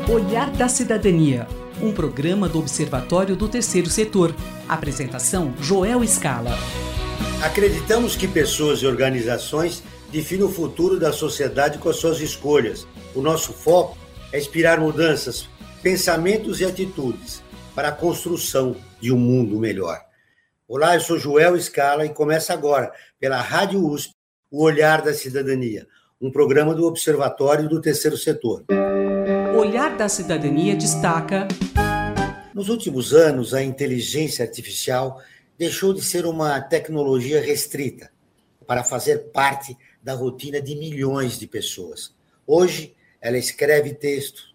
Olhar da Cidadania, um programa do Observatório do Terceiro Setor. Apresentação, Joel Scala. Acreditamos que pessoas e organizações definem o futuro da sociedade com as suas escolhas. O nosso foco é inspirar mudanças, pensamentos e atitudes para a construção de um mundo melhor. Olá, eu sou Joel Scala e começa agora, pela Rádio USP, o Olhar da Cidadania, um programa do Observatório do Terceiro Setor. Olhar da Cidadania destaca... Nos últimos anos, a inteligência artificial deixou de ser uma tecnologia restrita para fazer parte da rotina de milhões de pessoas. Hoje, ela escreve texto,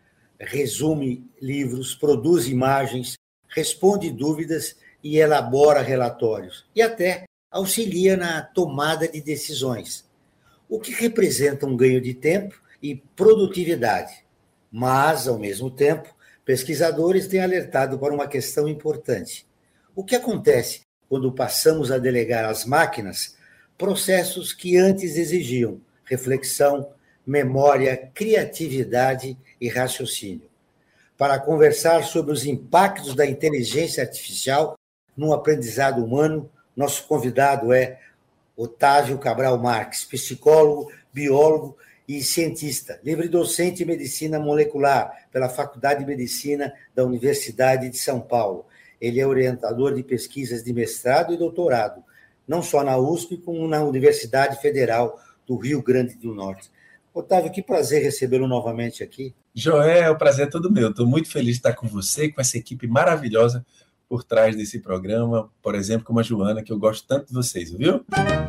resume livros, produz imagens, responde dúvidas e elabora relatórios, e até auxilia na tomada de decisões, o que representa um ganho de tempo e produtividade. Mas, ao mesmo tempo, pesquisadores têm alertado para uma questão importante. O que acontece quando passamos a delegar às máquinas processos que antes exigiam reflexão, memória, criatividade e raciocínio? Para conversar sobre os impactos da inteligência artificial no aprendizado humano, nosso convidado é Otávio Cabral Marques, psicólogo, biólogo e cientista, livre-docente em medicina molecular pela Faculdade de Medicina da Universidade de São Paulo. Ele é orientador de pesquisas de mestrado e doutorado, não só na USP, como na Universidade Federal do Rio Grande do Norte. Otávio, que prazer recebê-lo novamente aqui. Joel, o prazer é todo meu. Estou muito feliz de estar com você, com essa equipe maravilhosa por trás desse programa, por exemplo, como a Joana, que eu gosto tanto de vocês, viu?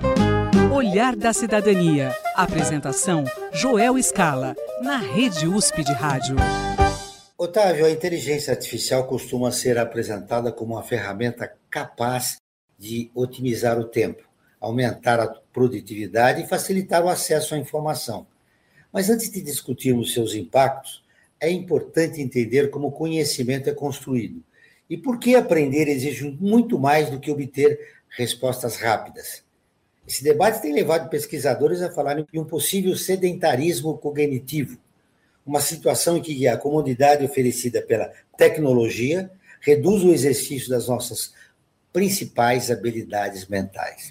Olhar da Cidadania. Apresentação, Joel Scala, na Rede USP de Rádio. Otávio, a inteligência artificial costuma ser apresentada como uma ferramenta capaz de otimizar o tempo, aumentar a produtividade e facilitar o acesso à informação. Mas antes de discutirmos seus impactos, é importante entender como o conhecimento é construído e por que aprender exige muito mais do que obter respostas rápidas. Esse debate tem levado pesquisadores a falar em um possível sedentarismo cognitivo, uma situação em que a comodidade oferecida pela tecnologia reduz o exercício das nossas principais habilidades mentais.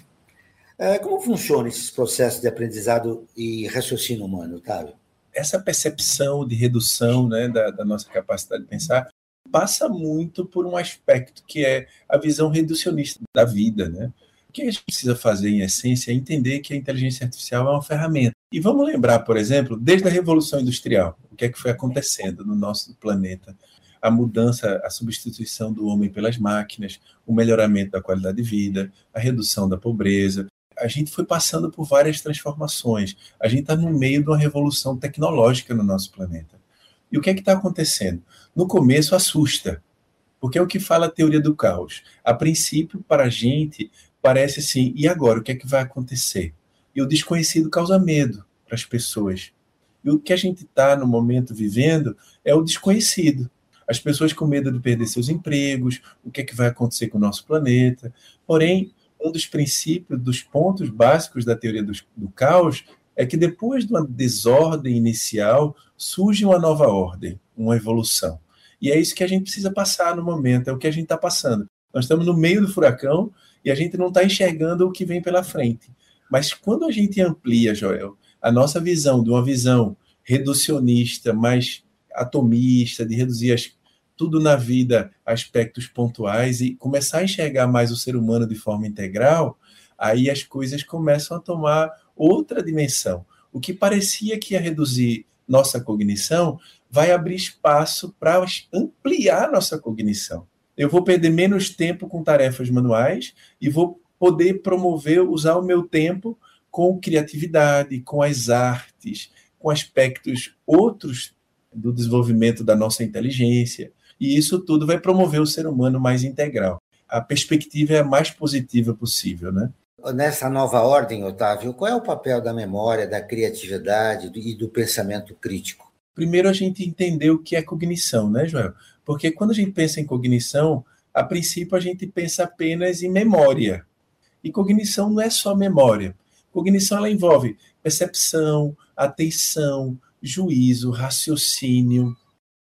Como funcionam esses processos de aprendizado e raciocínio humano, Otávio? Essa percepção de redução, né, da nossa capacidade de pensar passa muito por um aspecto que é a visão reducionista da vida, né? O que a gente precisa fazer, em essência, é entender que a inteligência artificial é uma ferramenta. E vamos lembrar, por exemplo, desde a Revolução Industrial, o que é que foi acontecendo no nosso planeta? A mudança, a substituição do homem pelas máquinas, o melhoramento da qualidade de vida, a redução da pobreza. A gente foi passando por várias transformações. A gente está no meio de uma revolução tecnológica no nosso planeta. E o que é que está acontecendo? No começo assusta, porque é o que fala a teoria do caos. A princípio, para a gente, parece assim, e agora, o que é que vai acontecer? E o desconhecido causa medo para as pessoas. E o que a gente está, no momento, vivendo é o desconhecido. As pessoas com medo de perder seus empregos, o que é que vai acontecer com o nosso planeta. Porém, um dos princípios, dos pontos básicos da teoria do caos é que depois de uma desordem inicial, surge uma nova ordem, uma evolução. E é isso que a gente precisa passar no momento, é o que a gente está passando. Nós estamos no meio do furacão e a gente não está enxergando o que vem pela frente. Mas quando a gente amplia, Joel, a nossa visão de uma visão reducionista, mais atomista, de reduzir tudo na vida a aspectos pontuais e começar a enxergar mais o ser humano de forma integral, aí as coisas começam a tomar outra dimensão. O que parecia que ia reduzir nossa cognição vai abrir espaço para ampliar nossa cognição. Eu vou perder menos tempo com tarefas manuais e vou poder usar o meu tempo com criatividade, com as artes, com aspectos outros do desenvolvimento da nossa inteligência. E isso tudo vai promover o ser humano mais integral. A perspectiva é a mais positiva possível, né? Nessa nova ordem, Otávio, qual é o papel da memória, da criatividade e do pensamento crítico? Primeiro, a gente entender o que é cognição, né, Joel? Porque quando a gente pensa em cognição, a princípio a gente pensa apenas em memória. E cognição não é só memória. Cognição ela envolve percepção, atenção, juízo, raciocínio.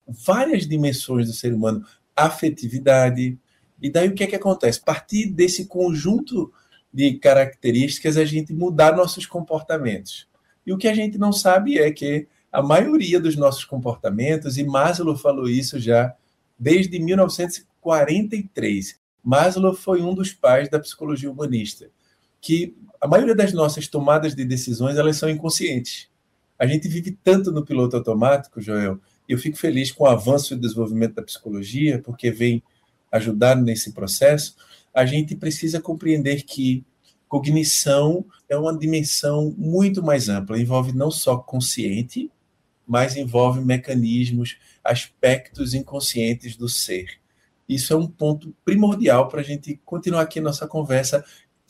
várias dimensões do ser humano, afetividade. E daí o que é que acontece? A partir desse conjunto de características, a gente mudar nossos comportamentos. E o que a gente não sabe é que a maioria dos nossos comportamentos, e Maslow falou isso já desde 1943, Maslow foi um dos pais da psicologia humanista, que a maioria das nossas tomadas de decisões, elas são inconscientes. A gente vive tanto no piloto automático, Joel, e eu fico feliz com o avanço e o desenvolvimento da psicologia, porque vem ajudar nesse processo. A gente precisa compreender que cognição é uma dimensão muito mais ampla, envolve não só consciente, mas envolve mecanismos, aspectos inconscientes do ser. Isso é um ponto primordial para a gente continuar aqui a nossa conversa,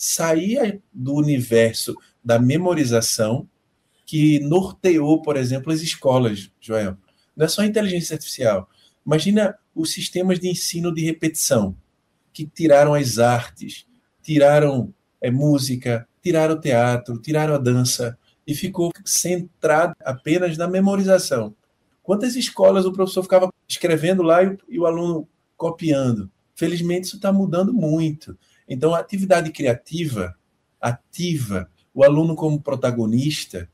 sair do universo da memorização que norteou, por exemplo, as escolas, Joel. Não é só inteligência artificial. Imagina os sistemas de ensino de repetição, que tiraram as artes, tiraram música, tiraram o teatro, tiraram a dança, e ficou centrado apenas na memorização. Quantas escolas o professor ficava escrevendo lá e o aluno copiando? Felizmente isso está mudando muito. Então a atividade criativa, ativa, o aluno como protagonista,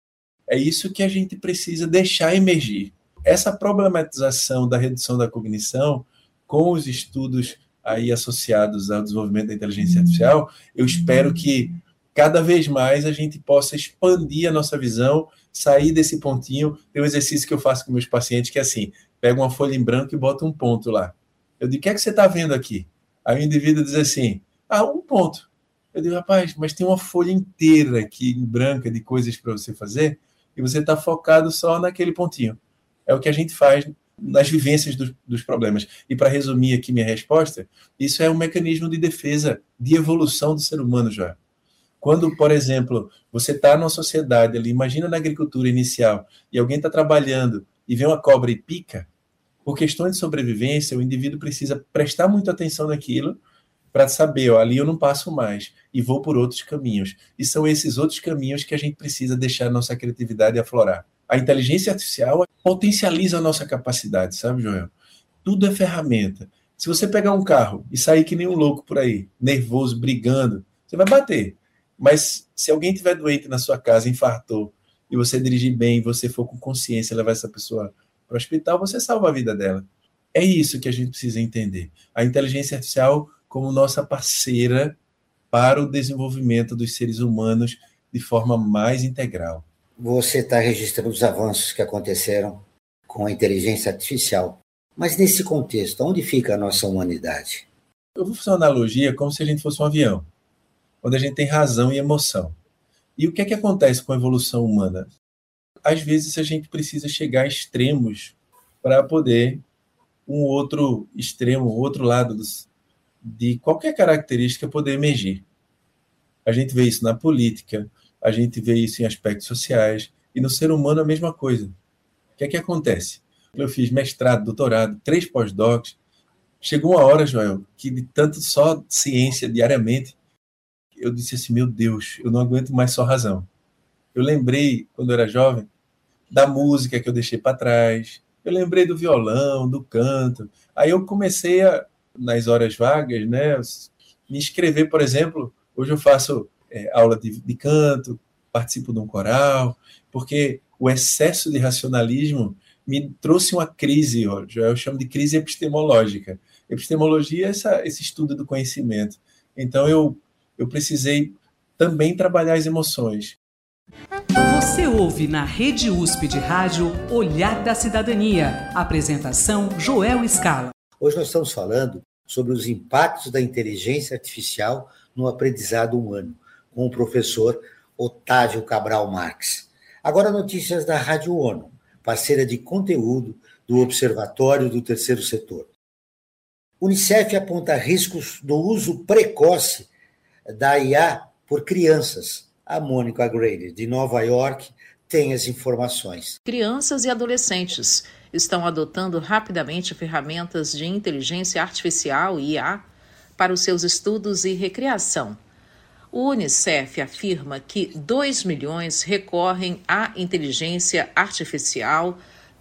é isso que a gente precisa deixar emergir. Essa problematização da redução da cognição, com os estudos aí associados ao desenvolvimento da inteligência artificial, eu espero que cada vez mais a gente possa expandir a nossa visão, sair desse pontinho. Tem um exercício que eu faço com meus pacientes que é assim, pega uma folha em branco e bota um ponto lá. Eu digo, o que é que você está vendo aqui? Aí o indivíduo diz assim, um ponto. Eu digo, rapaz, mas tem uma folha inteira aqui em branca de coisas para você fazer e você está focado só naquele pontinho. É o que a gente faz nas vivências dos problemas. E para resumir aqui minha resposta, isso é um mecanismo de defesa, de evolução do ser humano já. Quando, por exemplo, você está numa sociedade ali, imagina na agricultura inicial, e alguém está trabalhando e vê uma cobra e pica, por questões de sobrevivência, o indivíduo precisa prestar muita atenção naquilo para saber, ali eu não passo mais e vou por outros caminhos. E são esses outros caminhos que a gente precisa deixar a nossa criatividade aflorar. A inteligência artificial potencializa a nossa capacidade, sabe, Joel? Tudo é ferramenta. Se você pegar um carro e sair que nem um louco por aí, nervoso, brigando, você vai bater. Mas se alguém estiver doente na sua casa, infartou, e você dirigir bem, você for com consciência levar essa pessoa para o hospital, você salva a vida dela. É isso que a gente precisa entender. A inteligência artificial como nossa parceira para o desenvolvimento dos seres humanos de forma mais integral. Você está registrando os avanços que aconteceram com a inteligência artificial. Mas nesse contexto, onde fica a nossa humanidade? Eu vou fazer uma analogia como se a gente fosse um avião, onde a gente tem razão e emoção. E o que é que acontece com a evolução humana? Às vezes a gente precisa chegar a extremos para poder um outro extremo, outro lado de qualquer característica poder emergir. A gente vê isso na política, a gente vê isso em aspectos sociais, e no ser humano a mesma coisa. O que é que acontece? Eu fiz mestrado, doutorado, 3 pós-docs. Chegou uma hora, Joel, que de tanto só ciência diariamente, eu disse assim, meu Deus, eu não aguento mais só razão. Eu lembrei, quando eu era jovem, da música que eu deixei para trás, eu lembrei do violão, do canto. Aí eu comecei nas horas vagas, né, me inscrever, por exemplo, hoje eu faço aula de canto, participo de um coral, porque o excesso de racionalismo me trouxe uma crise, eu chamo de crise epistemológica. Epistemologia é esse estudo do conhecimento. Então eu precisei também trabalhar as emoções. Você ouve na Rede USP de Rádio Olhar da Cidadania. Apresentação Joel Scala. Hoje nós estamos falando sobre os impactos da inteligência artificial no aprendizado humano, com o professor Otávio Cabral Marques. Agora notícias da Rádio ONU, parceira de conteúdo do Observatório do Terceiro Setor. Unicef aponta riscos do uso precoce da IA por crianças. A Mônica Grader, de Nova York, tem as informações. Crianças e adolescentes estão adotando rapidamente ferramentas de inteligência artificial, IA, para os seus estudos e recreação. O Unicef afirma que 2 milhões recorrem à inteligência artificial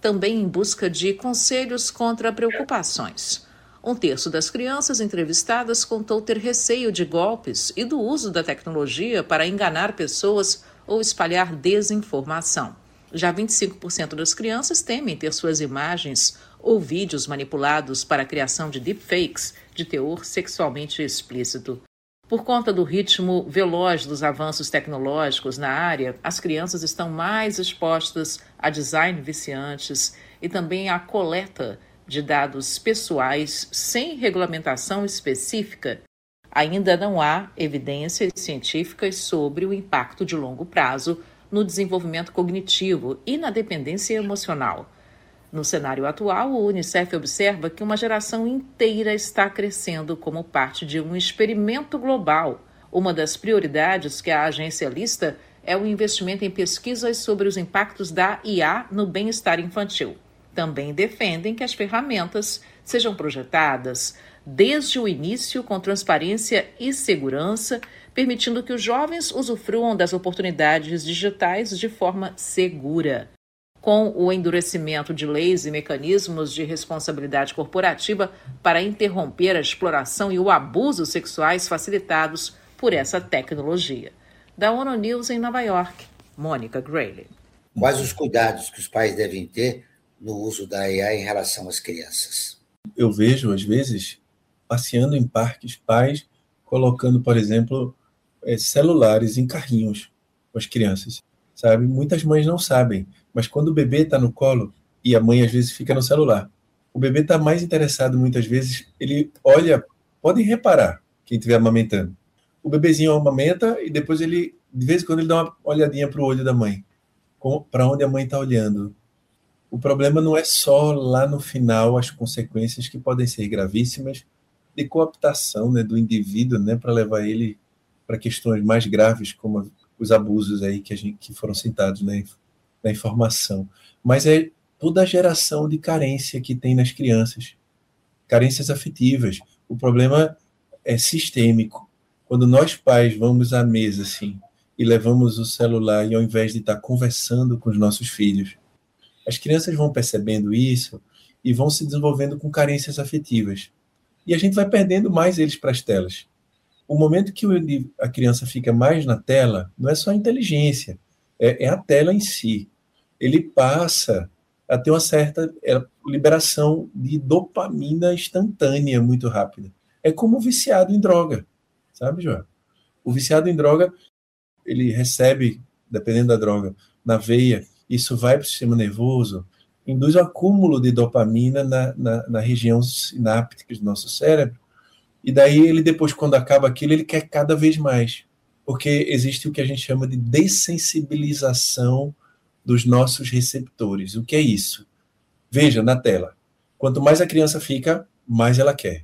também em busca de conselhos contra preocupações. 1/3 das crianças entrevistadas contou ter receio de golpes e do uso da tecnologia para enganar pessoas ou espalhar desinformação. Já 25% das crianças temem ter suas imagens ou vídeos manipulados para a criação de deepfakes de teor sexualmente explícito. Por conta do ritmo veloz dos avanços tecnológicos na área, as crianças estão mais expostas a design viciantes e também à coleta de dados pessoais sem regulamentação específica. Ainda não há evidências científicas sobre o impacto de longo prazo no desenvolvimento cognitivo e na dependência emocional. No cenário atual, o Unicef observa que uma geração inteira está crescendo como parte de um experimento global. Uma das prioridades que a agência lista é o investimento em pesquisas sobre os impactos da IA no bem-estar infantil. Também defendem que as ferramentas sejam projetadas desde o início com transparência e segurança, permitindo que os jovens usufruam das oportunidades digitais de forma segura. Com o endurecimento de leis e mecanismos de responsabilidade corporativa para interromper a exploração e o abuso sexuais facilitados por essa tecnologia. Da ONU News em Nova York, Mônica Grayle. Quais os cuidados que os pais devem ter no uso da IA em relação às crianças? Eu vejo, às vezes, passeando em parques, pais colocando, por exemplo, celulares em carrinhos com as crianças, sabe? Muitas mães não sabem, mas quando o bebê está no colo e a mãe às vezes fica no celular, o bebê está mais interessado muitas vezes, ele olha, podem reparar, quem estiver amamentando, o bebezinho amamenta e depois ele, de vez em quando, ele dá uma olhadinha para o olho da mãe, para onde a mãe está olhando. O problema não é só lá no final as consequências que podem ser gravíssimas de cooptação, né, do indivíduo, né, para levar ele para questões mais graves, como os abusos aí que foram citados, né, na informação. Mas é toda a geração de carência que tem nas crianças, carências afetivas. O problema é sistêmico. Quando nós pais vamos à mesa assim, e levamos o celular e ao invés de estar conversando com os nossos filhos, as crianças vão percebendo isso e vão se desenvolvendo com carências afetivas. E a gente vai perdendo mais eles para as telas. O momento que a criança fica mais na tela, não é só a inteligência, é a tela em si. Ele passa a ter uma certa liberação de dopamina instantânea muito rápida. É como o viciado em droga, sabe, João? O viciado em droga, ele recebe, dependendo da droga, na veia, isso vai para o sistema nervoso, induz o acúmulo de dopamina na região sináptica do nosso cérebro, e daí ele depois, quando acaba aquilo, ele quer cada vez mais, porque existe o que a gente chama de dessensibilização dos nossos receptores. O que é isso? Veja na tela, quanto mais a criança fica, mais ela quer.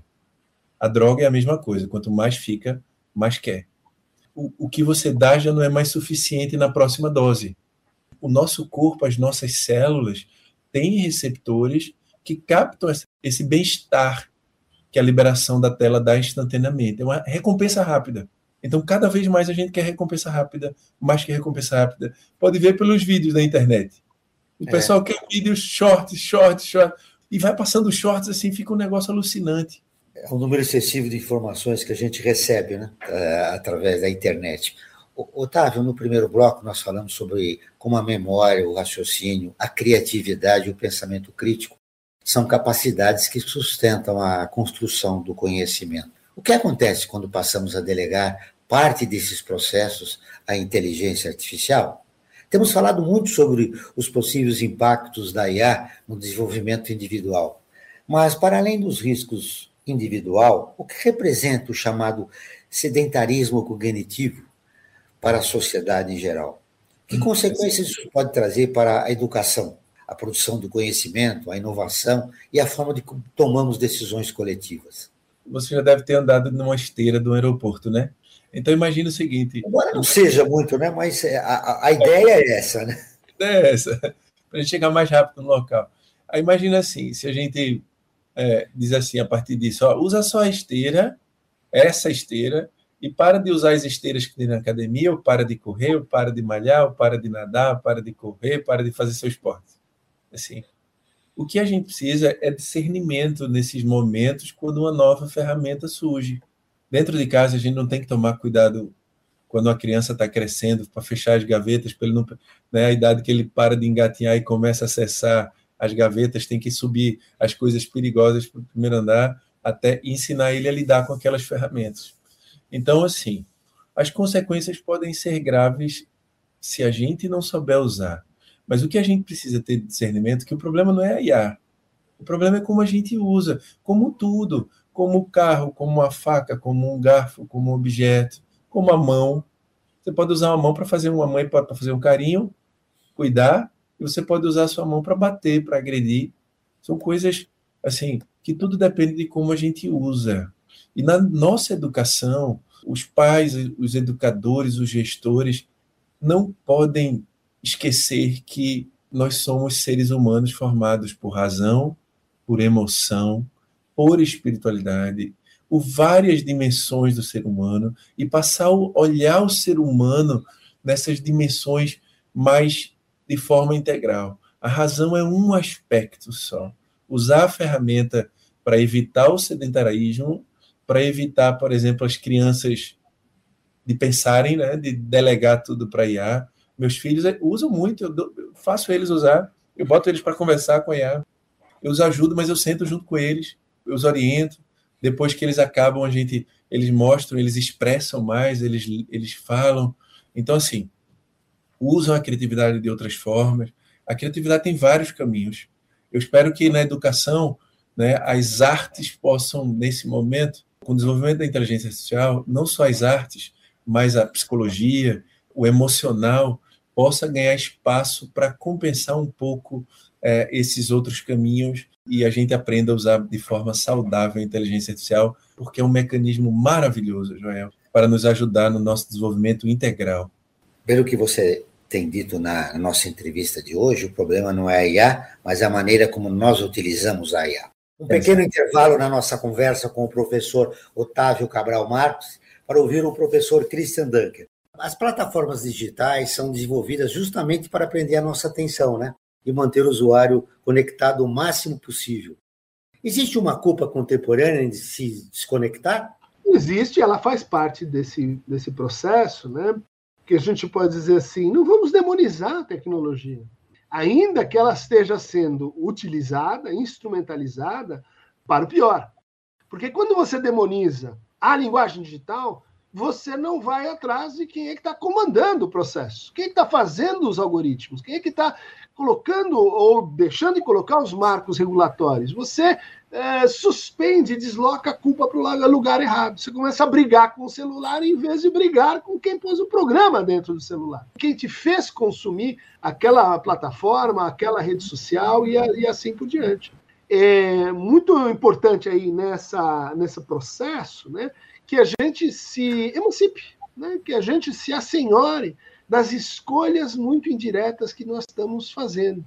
A droga é a mesma coisa, quanto mais fica, mais quer. O que você dá já não é mais suficiente na próxima dose. O nosso corpo, as nossas células, têm receptores que captam esse bem-estar que a liberação da tela dá instantaneamente. É uma recompensa rápida. Então, cada vez mais a gente quer recompensa rápida, mais que recompensa rápida. Pode ver pelos vídeos da internet. O pessoal quer vídeos shorts, e vai passando shorts assim, fica um negócio alucinante. É um número excessivo de informações que a gente recebe, né, através da internet. Otávio, no primeiro bloco nós falamos sobre como a memória, o raciocínio, a criatividade e o pensamento crítico são capacidades que sustentam a construção do conhecimento. O que acontece quando passamos a delegar parte desses processos à inteligência artificial? Temos falado muito sobre os possíveis impactos da IA no desenvolvimento individual, mas para além dos riscos individual, o que representa o chamado sedentarismo cognitivo para a sociedade em geral? Que consequências isso pode trazer para a educação, a produção do conhecimento, a inovação e a forma de como tomamos decisões coletivas? Você já deve ter andado numa esteira do aeroporto, né? Então imagina o seguinte... Embora não seja muito, né? Mas a ideia é essa, né? A ideia é essa, para a gente chegar mais rápido no local. Aí imagina assim, se a gente diz assim, a partir disso, usa só a esteira, essa esteira, e para de usar as esteiras que tem na academia, ou para de correr, ou para de malhar, ou para de nadar, ou para de correr, para de fazer seu esporte. Assim, O que a gente precisa é discernimento nesses momentos quando uma nova ferramenta surge. Dentro de casa, a gente não tem que tomar cuidado quando a criança está crescendo para fechar as gavetas, para ele não, né, a idade que ele para de engatinhar e começa a acessar as gavetas, tem que subir as coisas perigosas para o primeiro andar, até ensinar ele a lidar com aquelas ferramentas. Então, assim, as consequências podem ser graves se a gente não souber usar. Mas o que a gente precisa ter de discernimento é que o problema não é a IA. O problema é como a gente usa, como tudo, como o carro, como a faca, como um garfo, como um objeto, como a mão. Você pode usar uma mão para fazer uma mãe, para fazer um carinho, cuidar, e você pode usar a sua mão para bater, para agredir. São coisas, assim, que tudo depende de como a gente usa. E na nossa educação, os pais, os educadores, os gestores, não podem esquecer que nós somos seres humanos formados por razão, por emoção, por espiritualidade, por várias dimensões do ser humano, e passar a olhar o ser humano nessas dimensões mais de forma integral. A razão é um aspecto só. Usar a ferramenta para evitar o sedentarismo, para evitar, por exemplo, as crianças de pensarem, né, de delegar tudo para IA. Meus filhos usam muito, eu faço eles usar, eu boto eles para conversar com a IA, eu os ajudo, mas eu sento junto com eles, eu os oriento. Depois que eles acabam, eles mostram, eles expressam mais, eles falam. Então, assim, usam a criatividade de outras formas. A criatividade tem vários caminhos. Eu espero que na educação, né, as artes possam, nesse momento, com o desenvolvimento da inteligência artificial, não só as artes, mas a psicologia, o emocional, possa ganhar espaço para compensar um pouco esses outros caminhos e a gente aprenda a usar de forma saudável a inteligência artificial, porque é um mecanismo maravilhoso, Joel, para nos ajudar no nosso desenvolvimento integral. Pelo que você tem dito na nossa entrevista de hoje, o problema não é a IA, mas a maneira como nós utilizamos a IA. Um pequeno intervalo na nossa conversa com o professor Otávio Cabral Marques para ouvir o professor Christian Dunker. As plataformas digitais são desenvolvidas justamente para prender a nossa atenção, né? E manter o usuário conectado o máximo possível. Existe uma culpa contemporânea de se desconectar? Existe, ela faz parte desse processo, né? Que a gente pode dizer assim, não vamos demonizar a tecnologia. Ainda que ela esteja sendo utilizada, instrumentalizada para o pior. Porque quando você demoniza a linguagem digital, você não vai atrás de quem é que está comandando o processo, quem é que está fazendo os algoritmos, quem é que está colocando ou deixando de colocar os marcos regulatórios. Você suspende, desloca a culpa para o lugar errado. Você começa a brigar com o celular em vez de brigar com quem pôs o programa dentro do celular. Quem te fez consumir aquela plataforma, aquela rede social e assim por diante. É muito importante aí nesse processo, né, que a gente se emancipe, né, que a gente se assenhore das escolhas muito indiretas que nós estamos fazendo.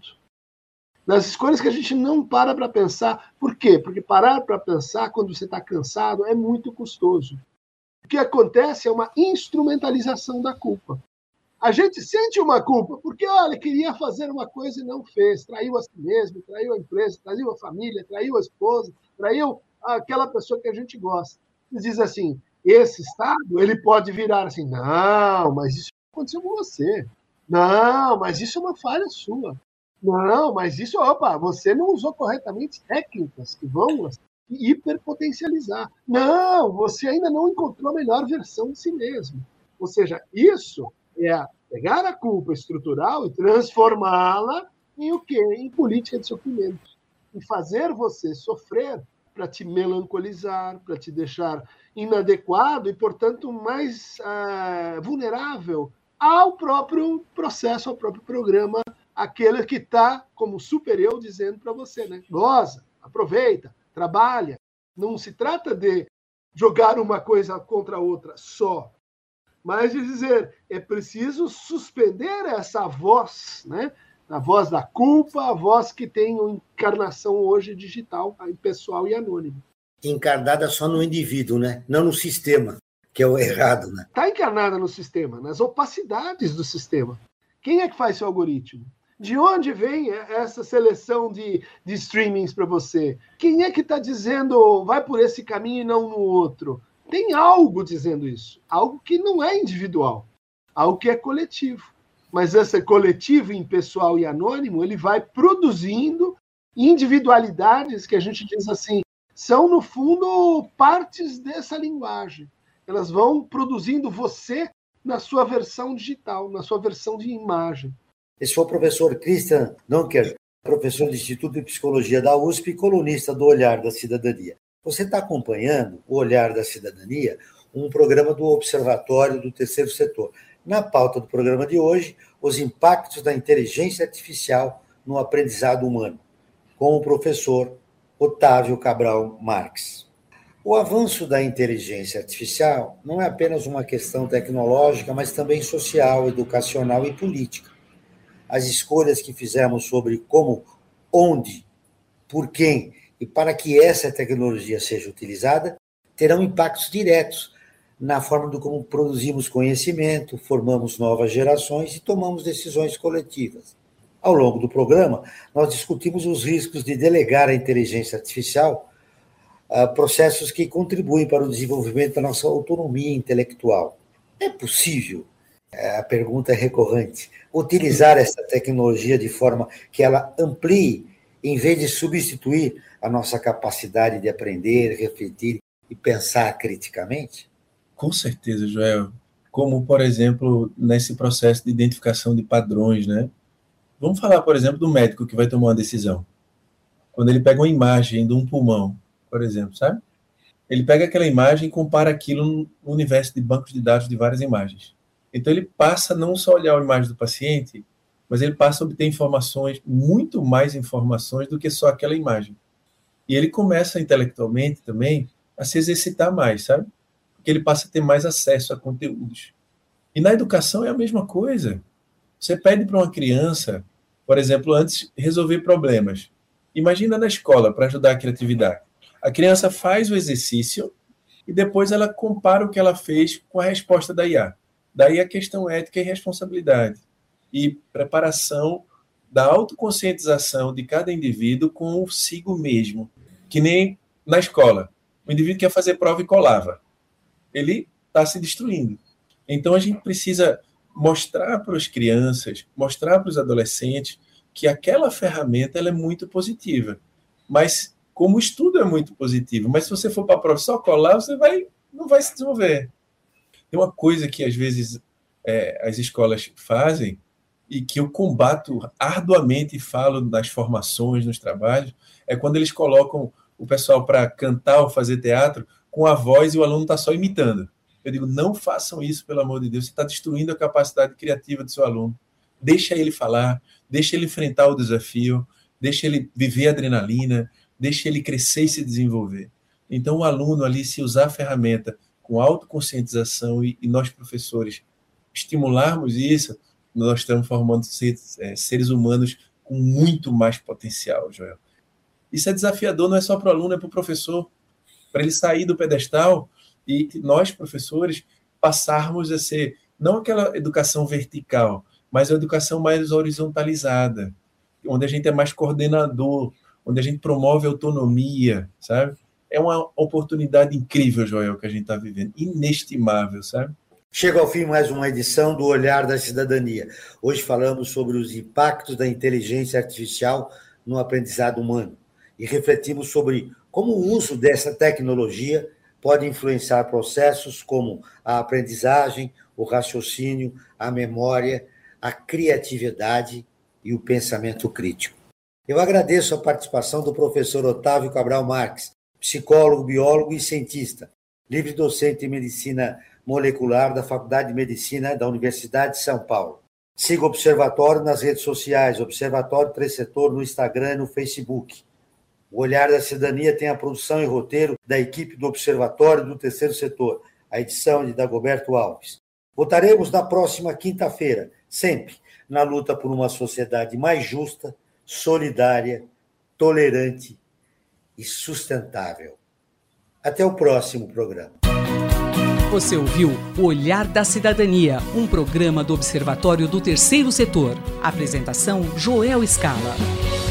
Das escolhas que a gente não para pensar. Por quê? Porque parar para pensar quando você está cansado é muito custoso. O que acontece é uma instrumentalização da culpa. A gente sente uma culpa porque, olha, queria fazer uma coisa e não fez. Traiu a si mesmo, traiu a empresa, traiu a família, traiu a esposa, traiu aquela pessoa que a gente gosta. E diz assim, esse estado, ele pode virar assim, não, mas isso aconteceu com você. Não, mas isso é uma falha sua. Não, mas isso, você não usou corretamente técnicas que vão hiperpotencializar. Não, você ainda não encontrou a melhor versão de si mesmo. Ou seja, isso é pegar a culpa estrutural e transformá-la em o quê? Em política de sofrimento. E fazer você sofrer para te melancolizar, para te deixar inadequado e, portanto, mais vulnerável ao próprio processo, ao próprio programa, aquele que está como super-eu dizendo para você, né? Goza, aproveita, trabalha. Não se trata de jogar uma coisa contra a outra só, mas de dizer, é preciso suspender essa voz, né? A voz da culpa, a voz que tem uma encarnação hoje digital, pessoal e anônima. Encarnada só no indivíduo, né? Não no sistema, que é o errado, né? Está encarnada no sistema, nas opacidades do sistema. Quem é que faz seu algoritmo? De onde vem essa seleção de streamings para você? Quem é que está dizendo vai por esse caminho e não no outro? Tem algo dizendo isso, algo que não é individual, algo que é coletivo. Mas esse coletivo, impessoal e anônimo, ele vai produzindo individualidades que a gente diz assim, são, no fundo, partes dessa linguagem. Elas vão produzindo você na sua versão digital, na sua versão de imagem. Esse foi o professor Christian Dunker, professor do Instituto de Psicologia da USP e colunista do Olhar da Cidadania. Você está acompanhando o Olhar da Cidadania, um programa do Observatório do Terceiro Setor. Na pauta do programa de hoje, os impactos da inteligência artificial no aprendizado humano, com o professor Otávio Cabral Marques. O avanço da inteligência artificial não é apenas uma questão tecnológica, mas também social, educacional e política. As escolhas que fizemos sobre como, onde, por quem e para que essa tecnologia seja utilizada terão impactos diretos na forma de como produzimos conhecimento, formamos novas gerações e tomamos decisões coletivas. Ao longo do programa, nós discutimos os riscos de delegar à inteligência artificial processos que contribuem para o desenvolvimento da nossa autonomia intelectual. É possível, a pergunta é recorrente, utilizar essa tecnologia de forma que ela amplie, em vez de substituir a nossa capacidade de aprender, refletir e pensar criticamente? Com certeza, Joel. Como, por exemplo, nesse processo de identificação de padrões, né? Vamos falar, por exemplo, do médico que vai tomar uma decisão. Quando ele pega uma imagem de um pulmão, por exemplo, sabe? Ele pega aquela imagem e compara aquilo no universo de bancos de dados de várias imagens. Então, ele passa não só a olhar a imagem do paciente, mas ele passa a obter informações, muito mais informações do que só aquela imagem. E ele começa, intelectualmente, também, a se exercitar mais, sabe? Porque ele passa a ter mais acesso a conteúdos. E na educação é a mesma coisa. Você pede para uma criança, por exemplo, antes resolver problemas. Imagina na escola, para ajudar a criatividade. A criança faz o exercício e depois ela compara o que ela fez com a resposta da IA. Daí a questão ética e responsabilidade. E preparação da autoconscientização de cada indivíduo consigo mesmo. Que nem na escola. O indivíduo quer fazer prova e colava. Ele está se destruindo. Então, a gente precisa mostrar para as crianças, mostrar para os adolescentes que aquela ferramenta ela é muito positiva. Mas, como o estudo é muito positivo, mas se você for para a prova só colar, você não vai se desenvolver. Tem uma coisa que, às vezes, as escolas fazem e que eu combato arduamente e falo nas formações, nos trabalhos, é quando eles colocam o pessoal para cantar ou fazer teatro com a voz e o aluno está só imitando. Eu digo, não façam isso, pelo amor de Deus, você está destruindo a capacidade criativa do seu aluno. Deixa ele falar, deixa ele enfrentar o desafio, deixa ele viver a adrenalina, deixa ele crescer e se desenvolver. Então, o aluno ali, se usar a ferramenta com autoconscientização e nós, professores, estimularmos isso, nós estamos formando seres humanos com muito mais potencial, Joel. Isso é desafiador, não é só para o aluno, é para o professor, para ele sair do pedestal e nós, professores, passarmos a ser, não aquela educação vertical, mas a educação mais horizontalizada, onde a gente é mais coordenador, onde a gente promove autonomia, sabe? É uma oportunidade incrível, Joel, que a gente está vivendo, inestimável, sabe? Chega ao fim mais uma edição do Olhar da Cidadania. Hoje falamos sobre os impactos da inteligência artificial no aprendizado humano e refletimos sobre como o uso dessa tecnologia pode influenciar processos como a aprendizagem, o raciocínio, a memória, a criatividade e o pensamento crítico. Eu agradeço a participação do professor Otávio Cabral Marques, psicólogo, biólogo e cientista, livre-docente em medicina molecular da Faculdade de Medicina da Universidade de São Paulo. Siga o Observatório nas redes sociais, Observatório Terceiro Setor no Instagram e no Facebook. O Olhar da Cidadania tem a produção e roteiro da equipe do Observatório do Terceiro Setor, a edição de Dagoberto Alves. Voltaremos na próxima quinta-feira, sempre na luta por uma sociedade mais justa, solidária, tolerante e sustentável. Até o próximo programa. Você ouviu O Olhar da Cidadania, um programa do Observatório do Terceiro Setor. Apresentação: Joel Scala.